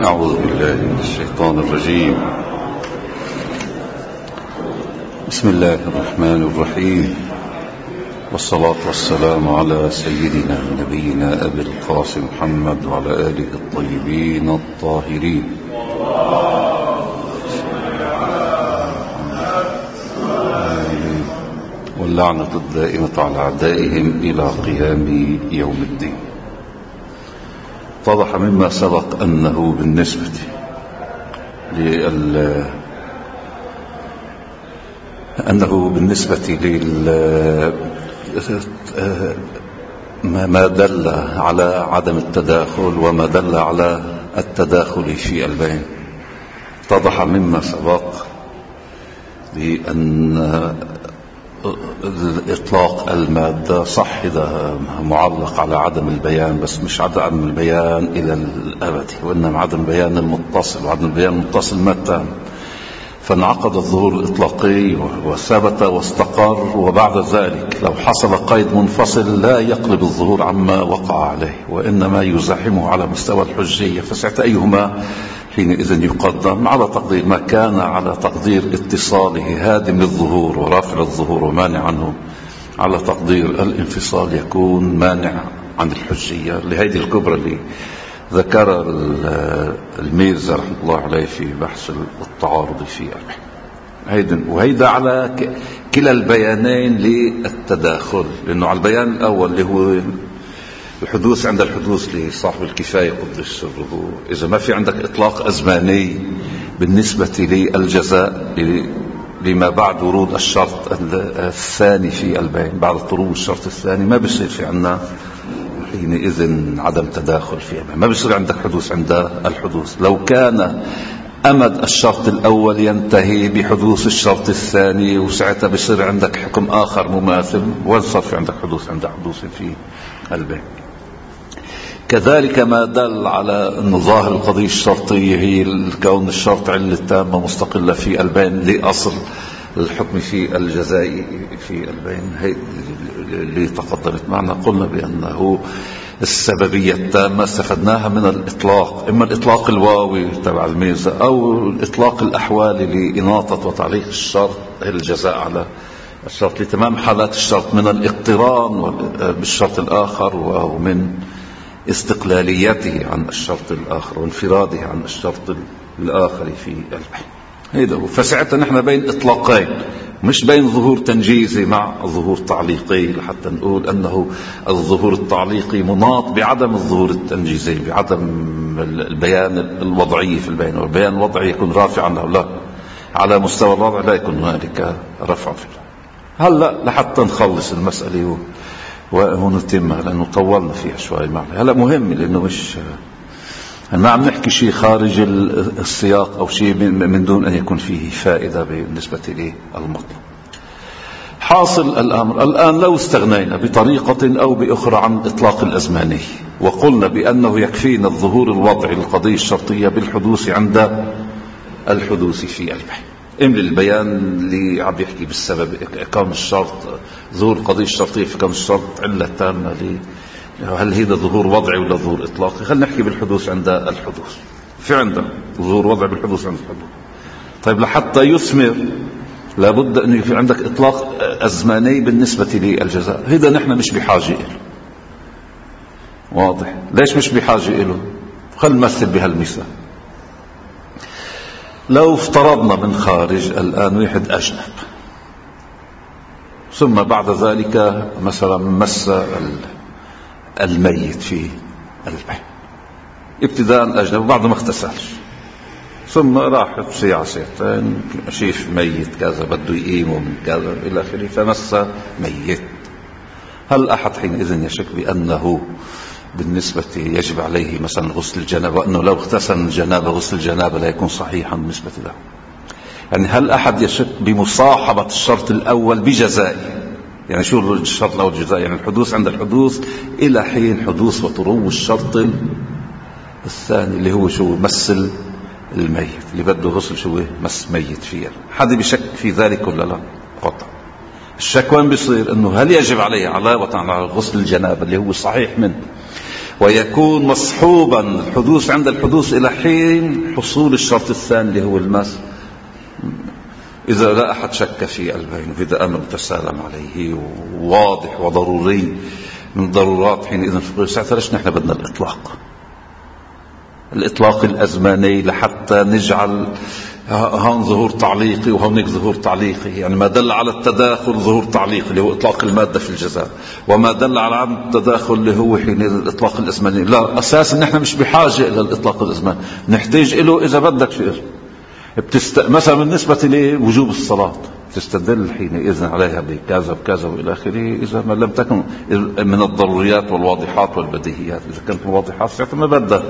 أعوذ بالله من الشيطان الرجيم. بسم الله الرحمن الرحيم، والصلاة والسلام على سيدنا نبينا أبي القاسم محمد وعلى آله الطيبين الطاهرين. واللعنة الدائمة على أعدائهم إلى قيام يوم الدين. اتضح مما سبق أنه بالنسبة ما دل على عدم التداخل وما دل على التداخل في البين. اتضح مما سبق بأن إطلاق المادة صح إذا معلق على عدم البيان، بس مش عدم البيان إلى الأبد، وإنما عدم البيان المتصل، وعدم البيان المتصل متى فانعقد الظهور الإطلاقي وثبت واستقر، وبعد ذلك لو حصل قيد منفصل لا يقلب الظهور عما وقع عليه، وإنما يزاحمه على مستوى الحجية، فساعتها أيهما حينئذ يقدم على تقدير ما كان على تقدير اتصاله هادم للظهور ورافع الظهور ومانع عنه، على تقدير الانفصال يكون مانع عن الحجية. لهذه الكبرى اللي ذكر الميرزا رحمه الله عليه في بحث التعارض في وهيدا على كلا البيانين للتداخل، لأنه على البيان الأول اللي هو الحدوث عند الحدوث لصاحب الكفاية قدس سره، إذا ما في عندك إطلاق أزماني بالنسبة للجزاء لما بعد ورود الشرط الثاني في البيان، بعد طلوع الشرط الثاني ما بيصير في عنا حينئذ عدم تداخل في البيان، ما بيصير عندك حدوث عند الحدوث. لو كان أمد الشرط الأول ينتهي بحدوث الشرط الثاني، وساعتها بيصير عندك حكم آخر مماثل، وصار في عندك حدوث عند حدوث في البيان. كذلك ما دل على أن ظاهر القضية الشرطية هي كون الشرط علة تامة مستقلة في البين لأصل الحكم في الجزاء في البين، هي اللي تقدمت معنا. قلنا بأنه السببية التامة استفدناها من الإطلاق، إما الإطلاق الواوي تبع الميزة أو الإطلاق الأحوالي لإناطة وتعليق الشرط الجزاء على الشرط لتمام حالات الشرط، من الاقتران بالشرط الآخر ومن استقلاليته عن الشرط الآخر وانفراده عن الشرط الآخر في هيدا. فساعتها نحن بين إطلاقين، مش بين ظهور تنجيزي مع ظهور تعليقي، لحتى نقول أنه الظهور التعليقي مناط بعدم الظهور التنجيزي، بعدم البيان الوضعي في البيان، والبيان الوضعي يكون رافعا أو لا، على مستوى الوضع لا يكون هنالك رفع في هلا لحتى نخلص المسألة ونتمها، لأنه طولنا فيها شوي معنا. هلا مهم لأنه مش ما عم نحكي شيء خارج السياق أو شيء من دون أن يكون فيه فائدة بالنسبة للمطلب. حاصل الأمر الآن لو استغنينا بطريقة أو بأخرى عن الإطلاق الأزماني، وقلنا بأنه يكفينا الظهور الوضعي للقضية الشرطية بالحدوث عند الحدوث في البيان، إمل البيان اللي عم يحكي بالسبب كون الشرط ظهور القضية الشرطية في كون الشرط علة تامة هل هذا ظهور وضعي ولا ظهور إطلاقي؟ خلينا نحكي بالحدوث عند الحدوث، في عندنا ظهور وضعي بالحدوث عند الحدوث. طيب لحتى يثمر لابد أن يكون عندك إطلاق أزماني بالنسبة للجزاء، هذا نحن مش بحاجة له. واضح؟ ليش مش بحاجة له؟ خلينا نمثل بهالمثال. لو افترضنا من خارج الآن واحد أجنب، ثم بعد ذلك مثلا مس الميت في البحر ابتداء أجنب بعد ما اغتسلش، ثم راح ساعة ساعتين شيف ميت كذا بده يقيمه من كذا إلى آخره فمس ميت، هل أحد حينئذ يشك بأنه بالنسبة يجب عليه مثلا غسل الجنابة، وأنه لو اغتسل الجنابة غسل الجنابة لا يكون صحيحا بالنسبة له؟ يعني هل أحد يشك بمصاحبة الشرط الأول بجزائه؟ يعني شو الشرط الأول جزاء؟ يعني الحدوث عند الحدوث إلى حين حدوث وطرو الشرط الثاني اللي هو شو مس الميت، اللي بده غسل شو مس ميت فيه. حد بيشك في ذلك ولا لا؟ قطع. الشك وين بيصير؟ انه هل يجب عليه علاوة على غسل الجنابة اللي هو صحيح منه ويكون مصحوبا الحدوث عند الحدوث إلى حين حصول الشرط الثاني اللي هو المس. إذا لا أحد شك في البين، وإذا أمر تسالم عليه وواضح وضروري من ضرورات حينئذ الفقه، ساعتها ليش نحن بدنا الإطلاق الأزماني لحتى نجعل هون ظهور تعليقي وهونيك ظهور تعليقي؟ يعني ما دل على التداخل ظهور تعليقي اللي هو إطلاق المادة في الجزاء، وما دل على عدم التداخل اللي هو حينئذ الإطلاق الأزماني. لا، أساسا نحن مش بحاجة إلى الإطلاق الأزماني، نحتاج إله إذا بدك شيء. مثلا بالنسبة لوجوب الصلاة تستدل حينئذ عليها بكذا بكذا وإلى آخره، إذا ما لم تكن من الضروريات والواضحات والبديهيات. إذا كانت واضحات ساعتها ما بدها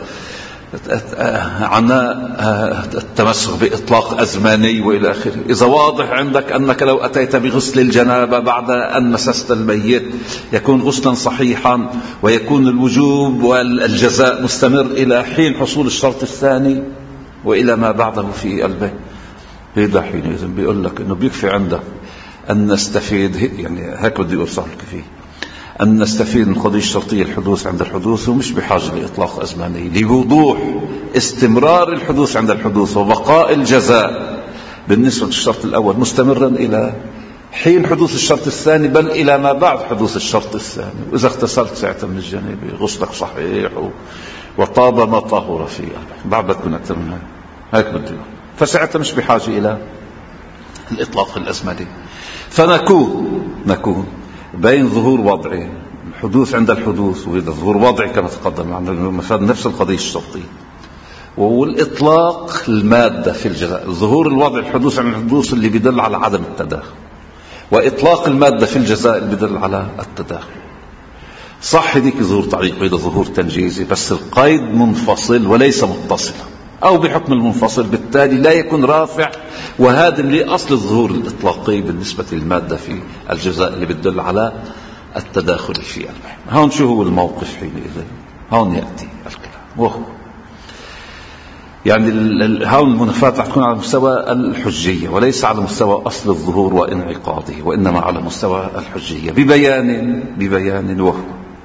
عناء التمسك بإطلاق أزماني وإلى آخره. إذا واضح عندك أنك لو أتيت بغسل الجنابة بعد أن مسست الميت يكون غسلا صحيحا، ويكون الوجوب والجزاء مستمر إلى حين حصول الشرط الثاني وإلى ما بعده في البيت، هذا حينئذ بيقول لك إنه بيكفي عندك أن نستفيد، يعني هيك بدي أقول صح كيف أن نستفيد من قضية الشرطية الحدوث عند الحدوث، ومش بحاجة لإطلاق أزماني لوضوح استمرار الحدوث عند الحدوث وبقاء الجزاء بالنسبة للشرط الأول مستمرا إلى حين حدوث الشرط الثاني، بل إلى ما بعد حدوث الشرط الثاني. وإذا اغتسلت ساعة من الجنابة غسلك صحيح وطاب ما طهر فيه، بعد بتكون أكثر من هيك بدي، فساعتها مش بحاجة إلى الإطلاق الأزماني. فنكون بين ظهور وضعي الحدوث عند الحدوث، وإذا ظهور وضعي كما تقدم عن المفاد نفس القضية الشرطية، والإطلاق المادة في الجزاء. ظهور الوضع الحدوث عند الحدوث اللي بيدل على عدم التداخل، وإطلاق المادة في الجزاء اللي بيدل على التداخل. صح هذيك ظهور تعليق وإذا ظهور تنجيزي، بس القيد منفصل وليس متصلا، أو بحكم المنفصل بالتالي لا يكون رافع وهادم لأصل الظهور الإطلاقي بالنسبة للمادة في الجزاء اللي بتدل على التداخل في البحث. هون شو هو الموقف حينئذ؟ هون يأتي الكلام، وهو يعني هون المنافات رح تكون على مستوى الحجية وليس على مستوى أصل الظهور وانعقاده، وإنما على مستوى الحجية ببيان وهو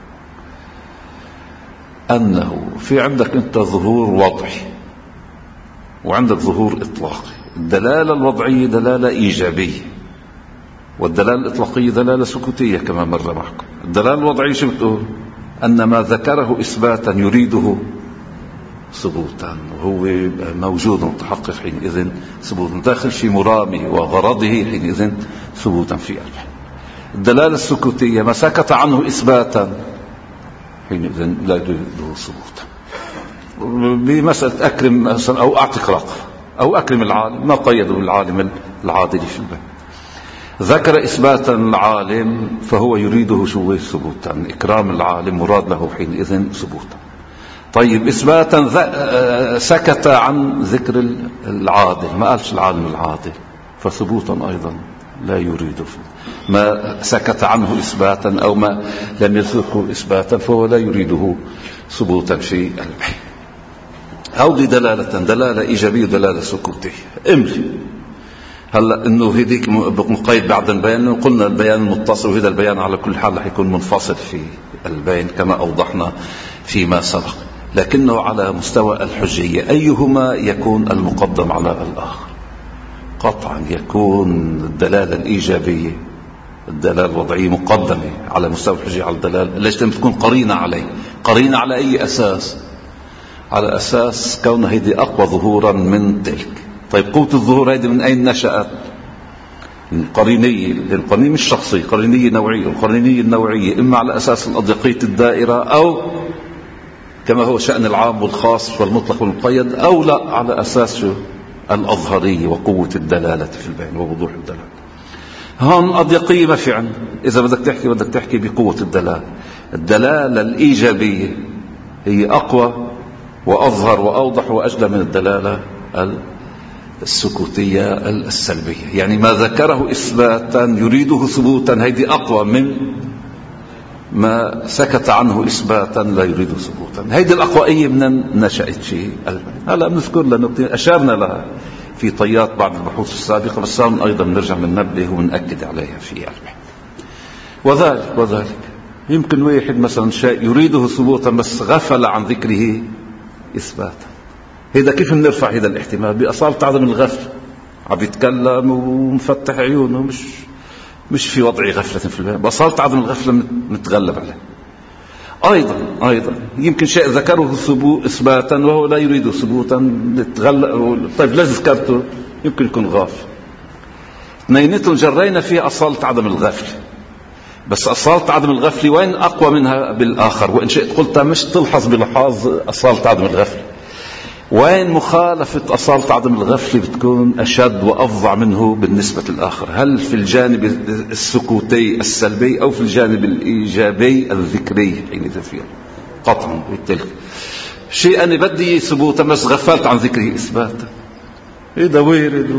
أنه في عندك أنت ظهور وضعي وعندك ظهور إطلاقي. الدلالة الوضعية دلالة إيجابية، والدلالة الإطلاقية دلالة سكوتية كما مر معكم. الدلالة الوضعية شو بتقول؟ أن ما ذكره إثباتا يريده ثبوتا، وهو موجود متحقق حينئذ ثبوتا، داخل في مرامه وغرضه حينئذ ثبوتا في قلبه. الدلالة السكوتية ما سكت عنه إثباتا حينئذ لا يريده ثبوتا. بمسألة أكرم مثلا أو أعطك رقف أو أكرم العالم، ما قيدوا العالم العادل في البيت. ذكر إثباتا العالم فهو يريده شو ثبوتا، إكرام العالم مراد له حينئذ ثبوتا. طيب إثباتا سكت عن ذكر العادل، ما قالش العالم العادل، فثبوتا أيضا لا يريده. ما سكت عنه إثباتا أو ما لم يذكره إثباتا فهو لا يريده ثبوتا في البحث. هذه دلالة إيجابية ودلالة سكوتية. املي هلا انه هذيك مقيد بعد البيان، قلنا البيان المتصل، وهذا البيان على كل حال رح يكون منفصل في البيان كما اوضحنا فيما سبق، لكنه على مستوى الحجية أيهما يكون المقدم على الآخر؟ قطعا يكون الدلالة الإيجابية، الدلالة الوضعية مقدمة على مستوى الحجية على الدلالة. ليش لم تكون قرينة عليه؟ قرينة على أي أساس؟ على أساس كون هذه أقوى ظهورا من تلك. طيب قوة الظهور هذه من أين نشأت؟ قرينية، القرينية مش شخصية، قرينية نوعية. القرينية النوعية إما على أساس الأضيقية الدائرة، أو كما هو شأن العام والخاص والمطلق والمقيد، أو لا على أساس الأظهرية وقوة الدلالة في البيان ووضوح الدلالة. هون أضيقية ما في عندنا. إذا بدك تحكي بقوة الدلالة، الدلالة الإيجابية هي أقوى وأظهر وأوضح وأجلى من الدلالة السكوتية السلبية. يعني ما ذكره إثباتا يريده ثبوتا هيدي أقوى من ما سكت عنه إثباتا لا يريد ثبوتا. هيدي الأقوائية من نشأت في البيان. هلا بنذكر لأنه أشارنا لها في طيات بعض البحوث السابقة، بس أيضا نرجع ننبه ونأكد عليها في البيان. وذلك يمكن واحد مثلا شيء يريده ثبوتا بس غفل عن ذكره إثباتا. هذا كيف نرفع هذا الاحتمال؟ بأصالة عدم الغفل، عم يتكلم ومفتح عيونه، مش في وضع غفلة في الباب، بأصالة عدم الغفلة نتغلب عليه. أيضا يمكن شيء ذكره إثباتا وهو لا يريد ثبوتا نتغلب. طيب ليش ذكرته؟ يمكن يكون غافل. اثنيناتهم جرينا فيه أصالة عدم الغفلة، بس أصالة عدم الغفلة وين أقوى منها بالآخر؟ وإن شئت قلتها مش تلحظ بلحاظ أصالة عدم الغفلة، وين مخالفة أصالة عدم الغفلة بتكون أشد وأفظع منه بالنسبة للآخر؟ هل في الجانب السكوتي السلبي أو في الجانب الإيجابي الذكري حينئذ فيها؟ قطعا بالتلك شيء أنا بدي ثبوتا بس غفلت عن ذكره إثباتا، إذا وارد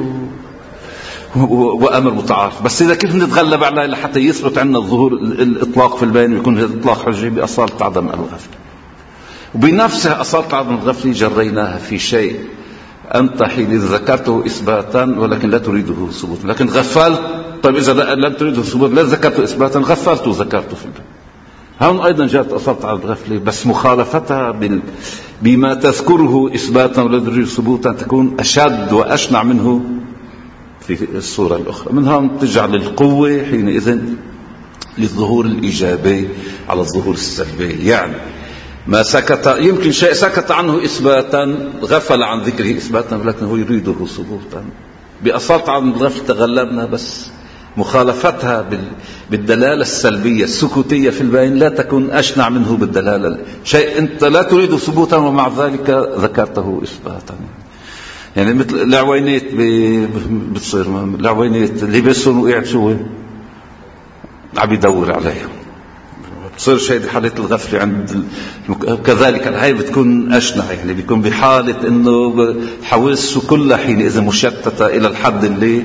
وأمر متعارف. بس إذا كيف نتغلب عليه لحتى يثبت عندنا الظهور الإطلاق في البيان ويكون هذا الإطلاق حجي؟ بأصالة عدم الغفلة. وبنفسها أصالة عدم الغفلة جريناها في شيء أنت حين ذكرته إثباتا ولكن لا تريده ثبوتا، لكن غفلت. طيب إذا لم تريده ثبوتا لا ذكرته إثباتا، غفلت وذكرته في البيان. هون أيضا جاءت أصالة عدم الغفلة، بس مخالفتها بما تذكره إثباتا ولا تريده ثبوتا تكون أشد وأشنع منه في الصورة الأخرى. من هون تجعل القوة حينئذ للظهور الإيجابي على الظهور السلبي. يعني ما سكت، يمكن شيء سكت عنه إثباتا، غفل عن ذكره إثباتا ولكنه يريده ثبوتا. بأصالة عن الغفل تغلبنا، بس مخالفتها بالدلالة السلبية السكوتية في البين لا تكون أشنع منه بالدلالة. شيء أنت لا تريد ثبوتا ومع ذلك ذكرته إثباتا. يعني مثل العوينات بتصير العوينات اللي بيسون وقعد شو عم يدور عليهم، بتصير شيء بحالة الغفلة عند كذلك هاي بتكون أشنع. يعني بيكون بحالة إنه حواسه كلها حينئذ مشتتة إلى الحد اللي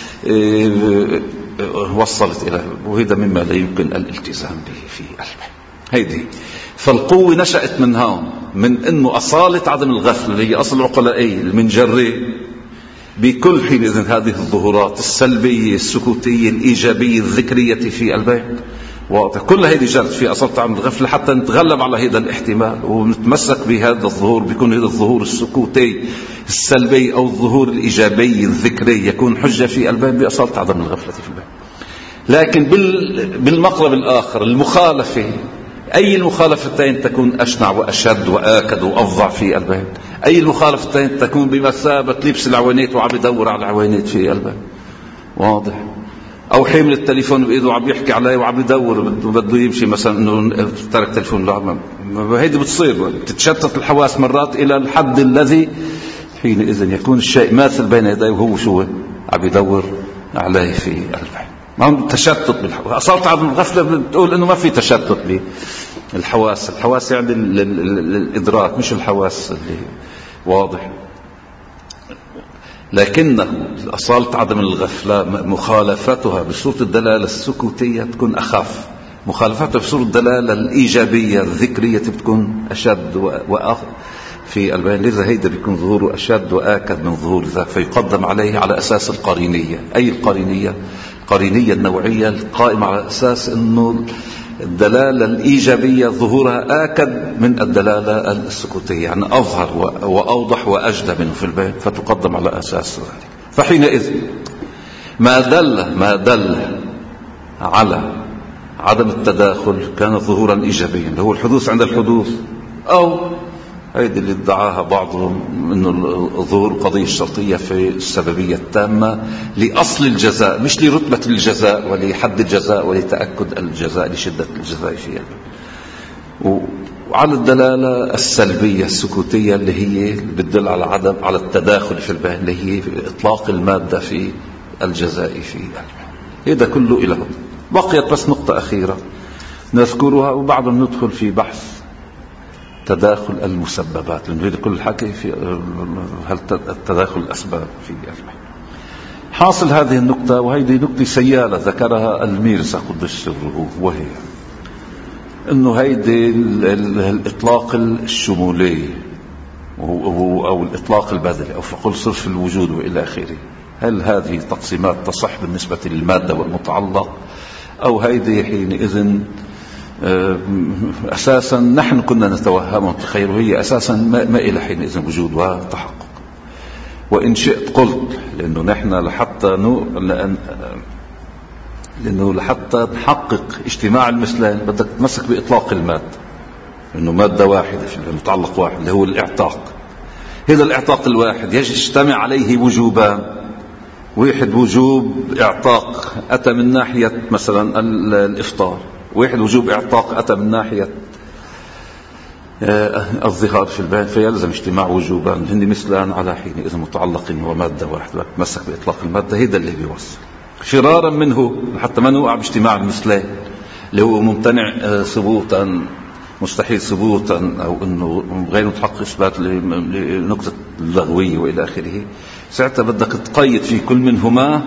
وصلت إلى، وهذا مما لا يمكن الالتزام به في قلبه. هيدي فالقوة نشأت من هون، من إنه أصالة عدم الغفلة اللي هي أصل العقلائية المنجري بكل حين إذن هذه الظهورات السلبية السكوتية الإيجابية الذكرية في البيت واضح. كل هذه جرت في أصالة عدم الغفلة حتى نتغلب على هذا الاحتمال ونتمسك بهذا الظهور. بيكون هذا الظهور السكوتي السلبي أو الظهور الإيجابي الذكري يكون حجة في البيت بأصالة عدم الغفلة في البيت. لكن بالمقلب الآخر المخالفة، أي المخالفتين تكون أشنع وأشد وآكد وأفظع في البيت؟ أي المخالفتين تكون بمثابة لبس العوينات وعم يدور على العوينات في البيت واضح؟ أو حامل التليفون بإيده وعم يحكي عليه وعم يدور بده يمشي مثلا إنه ترك تليفون لا، هيدي بتصير بتتشتت الحواس مرات إلى الحد الذي حينئذ يكون الشيء ماثل بين يديه وهو شو عم يدور عليه في البيت. ما هو تشتت بالحواس. أصالة عدم الغفلة بتقول إنه ما في تشتت بالحواس. الحواس يعني الإدراك مش الحواس اللي واضح. لكنه أصالة عدم الغفلة مخالفتها بصورة الدلالة السكوتية تكون أخف، مخالفتها بصورة الدلالة الإيجابية الذكرية بتكون أشد وأخف في البيان. لذا هيدا بيكون ظهوره أشد وآكد من ظهور ذاك، فيقدم عليه على أساس القرينية. أي القرينية؟ القرينية النوعية القائمة على أساس أنه الدلالة الإيجابية ظهورها آكد من الدلالة السكوتية، يعني أظهر وأوضح وأجدى منه في البيان، فتقدم على أساس ذلك. فحينئذ ما دل على عدم التداخل كان ظهورا إيجابيا اللي هو الحدوث عند الحدوث، أو هيدي اللي ادعاها بعضهم انه ظهور القضية الشرطية في السببية التامة لأصل الجزاء مش لرتبة الجزاء ولحد الجزاء ولتأكد الجزاء لشدة الجزاء فيها. وعلى الدلالة السلبية السكوتية اللي هي بتدل على عدم على التداخل في البيان اللي هي إطلاق المادة في الجزاء في البيان. هذا كله إلى بقيت بس نقطة أخيرة نذكرها وبعدين ندخل في بحث تداخل المسببات، لأنه كل الحكي في هل تداخل الأسباب في البحث. حاصل هذه النقطة، وهذه نقطة سيالة ذكرها الميرزا قدس سره، وهي أنه هيدي الإطلاق الشمولي أو الإطلاق البدلي أو فقل صرف الوجود وإلى آخره، هل هذه تقسيمات تصح بالنسبة للمادة والمتعلق، أو هيدي حينئذ أساسا نحن كنا نتوهم ونتخيل، وهي أساسا ما إلى حينئذ وجود وتحقق. وإن شئت قلت لأنه نحن لأنه لحتى نحقق اجتماع المثلين بدك تمسك بإطلاق المادة، إنه مادة واحدة في المتعلق واحد اللي هو الإعتاق. هذا الإعتاق الواحد يجتمع عليه وجوبان، واحد وجوب إعتاق أتى من ناحية مثلا الإفطار، واحد وجوب إعتاق أتى من ناحية الظهار في البيان، فيلزم اجتماع وجوبان هن مثلان على حين إذا متعلق ومادة واحدة تمسك بإطلاق المادة. هذا اللي بيوصل فرارا منه حتى ما نوقع باجتماع المثلين اللي هو ممتنع ثبوتا مستحيل ثبوتا، أو أنه غير متحقق إثبات لنقطة اللغوية وإلى آخره. ساعتها بدك تقيد في كل منهما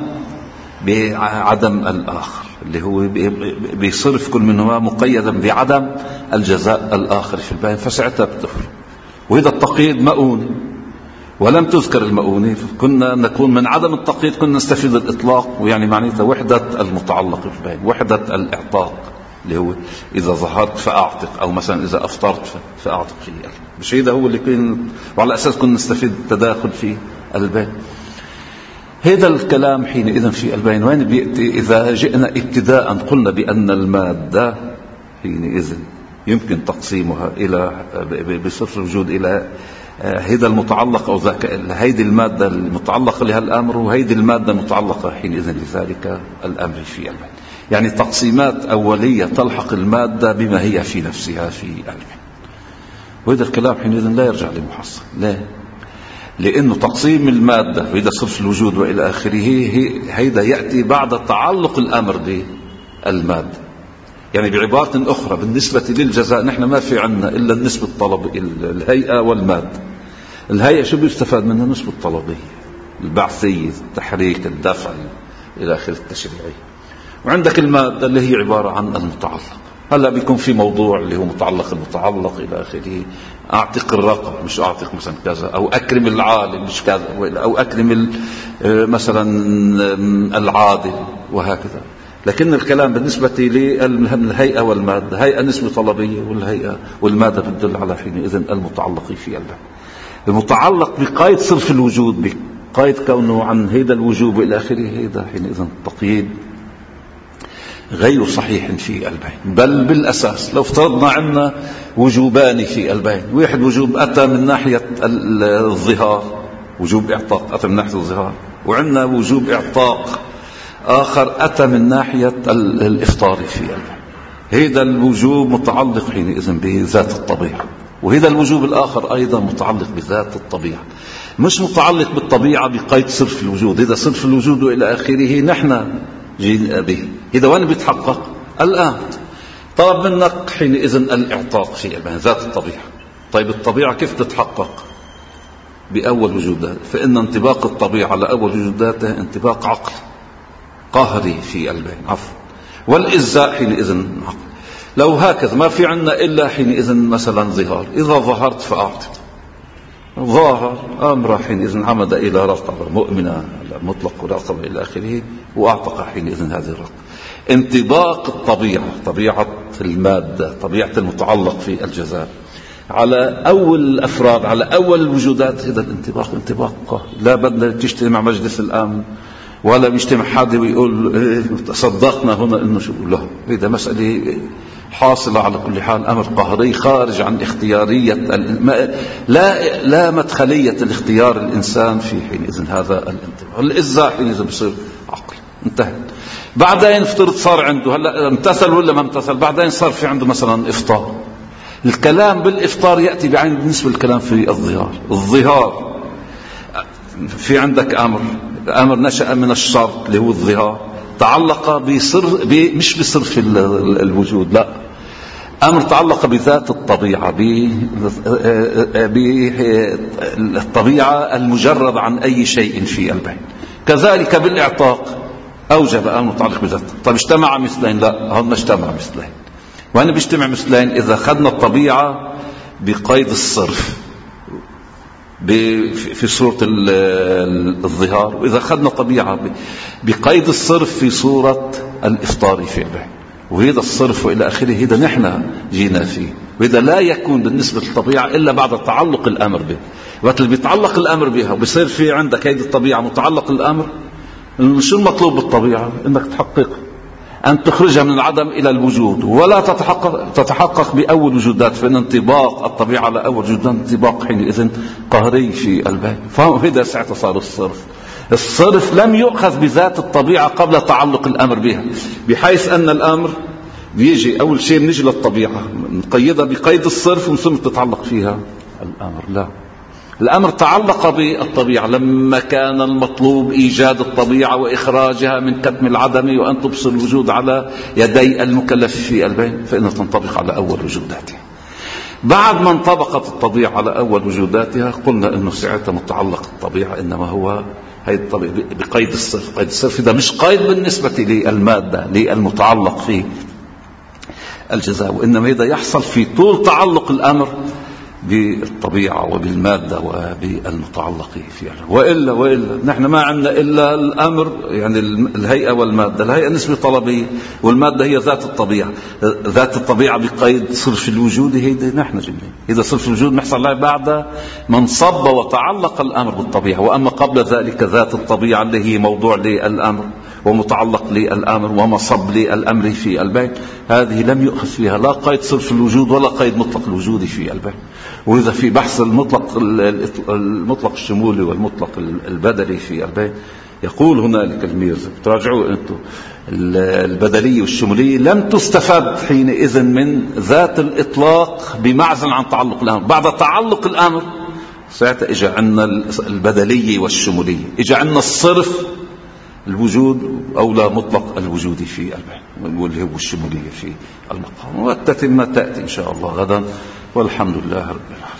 بعدم الآخر اللي هو بيصرف كل منهما مقيدا بعدم الجزاء الآخر في البيان، فساعتها بتدخل. وإذا التقييد مؤوني ولم تذكر المؤوني كنا نكون من عدم التقييد كنا نستفيد الإطلاق، ويعني معناته وحدة المتعلق في البيان، وحدة الإعتاق اللي هو إذا ظهرت فأعتق، أو مثلا إذا أفطرت فأعتق فيه. مش هذا هو اللي كان، وعلى أساس كنا نستفيد التداخل في البيان. هذا الكلام حينئذ في البيان وين بيأتي؟ إذا جئنا ابتداء قلنا بأن المادة حينئذ يمكن تقسيمها إلى بصرف الوجود إلى هذا المتعلق أو ذاك، هيدي المادة المتعلقة لها الأمر، وهيدي المادة المتعلقة حينئذ لذلك الأمر في البيان. يعني تقسيمات أولية تلحق المادة بما هي في نفسها في البيان. وهذا الكلام حينئذ لا يرجع لمحصل، لا، لأنه تقسيم المادة وإذا صرف الوجود وإلى آخره هيدا يأتي بعد تعلق الأمر بالمادة. يعني بعبارة أخرى بالنسبة للجزاء نحن ما في عنا إلا النسبة الطلبية، الهيئة والمادة. الهيئة شو بيستفاد منها؟ النسبة الطلبية، البعثية، التحريك، الدفع إلى آخر التشريعي. وعندك المادة اللي هي عبارة عن المتعلق. هلا بيكون في موضوع اللي هو متعلق المتعلق إلى آخره، أعتق الرقم مش أعتق مثلا كذا، أو أكرم العالم مش كذا، أو أكرم مثلا العادل وهكذا. لكن الكلام بالنسبة للهيئة والمادة، هيئة نسبة طلبية، والهيئة والمادة تدل على حينئذ المتعلق في البيان. المتعلق بقيد صرف الوجود، بقيد كونه عن هذا الوجوب إلى آخره، هذا حينئذ تقييد غير صحيح في البيان. بل بالأساس لو افترضنا عنا وجوبان في البيان، واحد وجوب أتى من ناحية الظهار، وجوب إعطاق أتى من ناحية الظهار، وعندنا وجوب إعطاق آخر أتى من ناحية الإفطار في البيان. هذا الوجوب متعلق حينئذ بذات الطبيعة، وهذا الوجوب الآخر أيضا متعلق بذات الطبيعة، مش متعلق بالطبيعة بقيد صرف الوجود. إذا صرف الوجود وإلى آخره نحن جينا به، إذا وين بيتحقق؟ الآن طلب منك حينئذ الإعطاق في البيان، ذات الطبيعة. طيب الطبيعة كيف تتحقق؟ بأول وجودات، فإن انطباق الطبيعة لأول وجوداته انطباق عقل قهري في البيان، عفوا، والإزاء حينئذ عقل. لو هكذا ما في عنا إلا حينئذ مثلا ظهار، إذا ظهرت فأعطت، ظاهر أمر حينئذ عمد إلى رقبة مؤمنة مطلق رقبة إلى آخره، وأعتق حينئذ هذه الرقبة. انطباق الطبيعة، طبيعة المادة، طبيعة المتعلق في الجزاء على أول الأفراد، على أول الوجودات، هذا الانطباق انطباق لا بدنا تجتمع مجلس الأمن ولا بيجتمع حد ويقول صدقنا هنا إنه شو له. هذا مسألة حاصلة على كل حال، أمر قهري خارج عن اختيارية لا مدخلية الاختيار الإنسان في حينئذ هذا الانطباق. الإزاء حينئذ بصير عقل، انتهى. بعدين افترض صار عنده، هلا امتثل ولا ما امتثل، بعدين صار في عنده مثلا إفطار. الكلام بالإفطار يأتي بعين بالنسبة للكلام في الظهار. الظهار في عندك أمر نشأ من الشرط اللي هو الظهار، تعلق مش بصرف الوجود، لا، أمر تعلق بذات الطبيعة، بالطبيعة المجرد عن أي شيء في البيان. كذلك بالإعتاق أوجب أمر متعلق بذات. طيب اجتمع مثلين؟ لا، هون ما اجتمع مثلين. وأنا بيجتمع مثلين إذا أخذنا الطبيعة بقيد الصرف في صورة الظهار، وإذا أخذنا طبيعة بقيد الصرف في صورة الإفطار في البيان. وهذا الصرف وإلى آخره، هذا نحن جينا فيه، وهذا لا يكون بالنسبة للطبيعة إلا بعد تعلق الأمر به. وقت اللي بيتعلق الأمر بها وبيصير في عندك هيدي الطبيعة متعلق الأمر، شو المطلوب بالطبيعة؟ إنك تحقق أن تخرجها من العدم إلى الوجود، ولا تتحقق بأول وجودات، فإن انطباق الطبيعة على أول وجودات انطباق حينئذ قهري في البال. فهذا ساعة صار الصرف. الصرف لم يؤخذ بذات الطبيعة قبل تعلق الأمر بها، بحيث أن الأمر بيجي أول شيء نجي للطبيعة نقيدها بقيد الصرف ومن ثم تتعلق فيها الأمر. لا، الأمر تعلق بالطبيعة لما كان المطلوب إيجاد الطبيعة وإخراجها من كتم العدم وأن تبصر الوجود على يدي المكلف في البين، فإنها تنطبق على أول وجوداتها. بعد ما انطبقت الطبيعة على أول وجوداتها قلنا أنه ساعتها متعلق الطبيعة إنما هو هي الطبيعة بقيد الصرف. قيد الصرف ده مش قيد بالنسبة للمادة للمتعلق في الجزاء، وإنما هذا يحصل في طول تعلق الأمر بالطبيعة وبالمادة وبالمتعلق فيها. وإلا نحن ما عندنا إلا الأمر، يعني الهيئة والمادة. الهيئة نسبة طلبية، والمادة هي ذات الطبيعة. ذات الطبيعة بقيد صرف الوجود، هيدا نحن جميل. إذا صرف الوجود نحصل له بعد ما انصب وتعلق الأمر بالطبيعة. وأما قبل ذلك ذات الطبيعة اللي هي موضوع للأمر ومتعلق للأمر ومصب للأمر في البين، هذه لم يؤخذ فيها لا قيد صرف الوجود ولا قيد مطلق الوجود في البين. وإذا في بحث المطلق الشمولي والمطلق البدلي في البين يقول هنالك الميرزا، تراجعوا أنتم البدلية والشمولية، لم تستفاد حينئذ من ذات الإطلاق بمعزل عن تعلق الأمر. بعد تعلق الأمر ساعتها إجا عنا البدلية والشمولية، إجا عنا الصرف الوجود أو لا مطلق الوجود في البين، واللي هو الشمولية في المقام. والتتمة تأتي إن شاء الله غدا، والحمد لله رب العالمين.